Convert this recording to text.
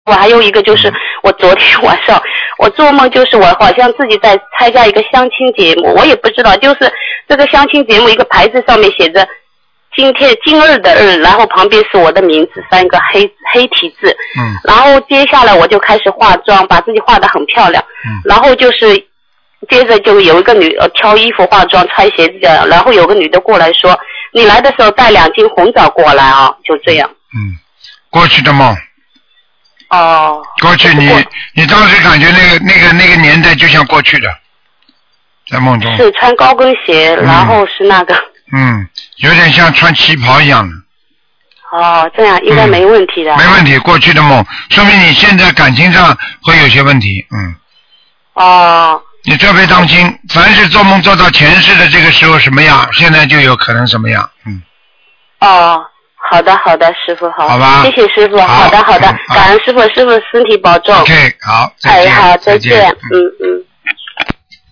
傅，还有一个就是我昨天晚上我做梦，就是我好像自己在参加一个相亲节目，我也不知道，就是这个相亲节目一个牌子上面写着今日的日，然后旁边是我的名字3个黑体字，然后接下来我就开始化妆，把自己化得很漂亮，然后就是接着就有一个挑衣服化妆穿鞋子这样，然后有个女的过来说你来的时候带2斤红枣过来啊，就这样。 过去的梦。 哦。 过去你当时感觉那个年代就像过去的，在梦中。 是穿高跟鞋，然后是那个。 有点像穿旗袍一样的。 哦，这样应该没问题的。 没问题，过去的梦，说明你现在感情上会有些问题。 哦。你特别当心，凡是做梦做到前世的这个时候什么样，现在就有可能什么样。 哦，好的，师傅好。 好吧。 谢谢师傅。好的，感恩师傅，师傅身体保重。 OK， 好，再见。 好，再见。